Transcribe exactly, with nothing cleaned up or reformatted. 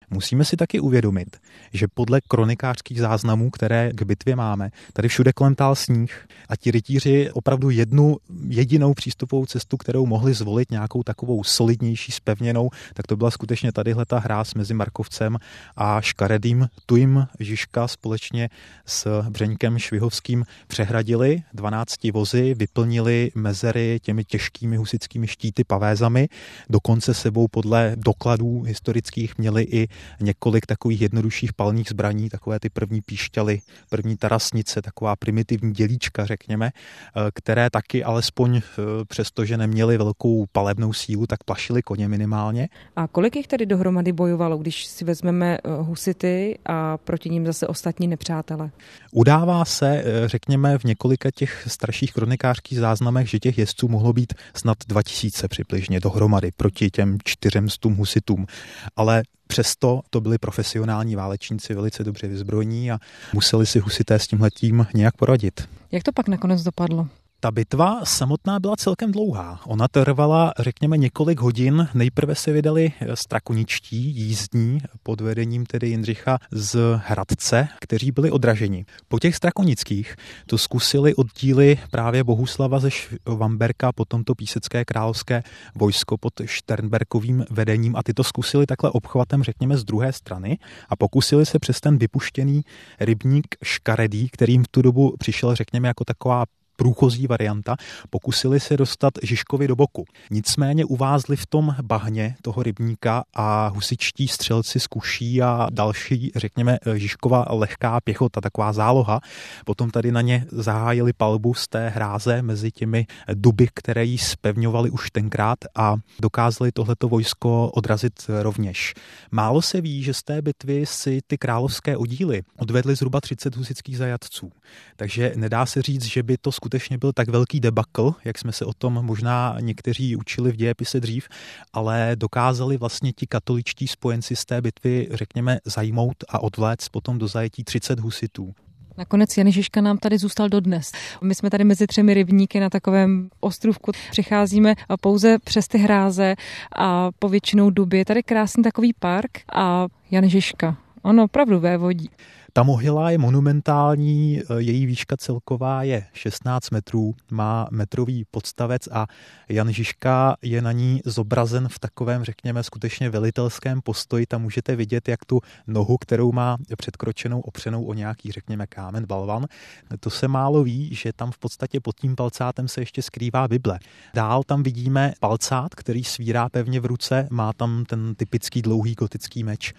Musíme si taky uvědomit, že podle kronikářských záznamů, které k bitvě máme, tady všude kolem tál sníh a ti rytíři opravdu jednu jedinou přístupovou cestu, kterou mohli zvolit, nějakou takovou solidnější, spevněnou, tak to byla skutečně tadyhleta hráz mezi Markovcem a Škaredým. Tu jim Žižka společně s Břeňkem Švihovským přehradili dvanácti vozy, vyplnili mezery těmi těžkými husitskými štíty pavézami, dokonce sebou podle dokladů historických měli i několik takových jednodušších palných zbraní, takové ty první píšťaly, první tarasnice, taková primitivní dělíčka, řekněme, které taky alespoň přesto, že neměli velkou palebnou sílu, tak plašili koně minimálně. A kolik jich tedy dohromady bojovalo, když si vezmeme husity a proti ním zase ostatní nepřátele? Udává se, řekněme, v několika těch starších kronikářských záznamech, že těch jezdců mohlo být snad dva tisíce přibližně dohromady proti těm čtyřem stům husitům. Ale přesto to byli profesionální válečníci, velice dobře vyzbrojení a museli si husité s tímhletím nějak poradit. Jak to pak nakonec dopadlo? Ta bitva samotná byla celkem dlouhá. Ona trvala, řekněme, několik hodin. Nejprve se vydali strakoničtí jízdní pod vedením tedy Jindřicha z Hradce, kteří byli odraženi. Po těch strakonických to zkusili oddíly právě Bohuslava ze Švamberka, potom to písecké královské vojsko pod Šternberkovým vedením a ty to zkusili takhle obchvatem, řekněme, z druhé strany a pokusili se přes ten vypuštěný rybník Škaredý, kterým v tu dobu přišel, řekněme, jako taková průchozí varianta, pokusili se dostat Žižkovi do boku. Nicméně uvázli v tom bahně toho rybníka a husičtí střelci z Kuší a další, řekněme, Žižkova lehká pěchota, taková záloha. Potom tady na ně zahájili palbu z té hráze mezi těmi duby, které jí spevňovali už tenkrát a dokázali tohleto vojsko odrazit rovněž. Málo se ví, že z té bitvy si ty královské oddíly odvedly zhruba třicet husitských zajatců. Takže nedá se říct, že by to skutečně byl tak velký debakl, jak jsme se o tom možná někteří učili v dějepise dřív, ale dokázali vlastně ti katoličtí spojenci z té bitvy, řekněme, zajmout a odvléct potom do zajetí třicet husitů. Nakonec Jan Žižka nám tady zůstal dodnes. My jsme tady mezi třemi rybníky na takovém ostrůvku. Přicházíme pouze přes ty hráze a po většinou duby. Je tady krásný takový park a Jan Žižka. On opravdu vévodí. Ta mohyla je monumentální, její výška celková je šestnáct metrů, má metrový podstavec a Jan Žižka je na ní zobrazen v takovém, řekněme, skutečně velitelském postoji. Tam můžete vidět, jak tu nohu, kterou má předkročenou, opřenou o nějaký, řekněme, kámen, balvan. To se málo ví, že tam v podstatě pod tím palcátem se ještě skrývá Bible. Dál tam vidíme palcát, který svírá pevně v ruce, má tam ten typický dlouhý gotický meč.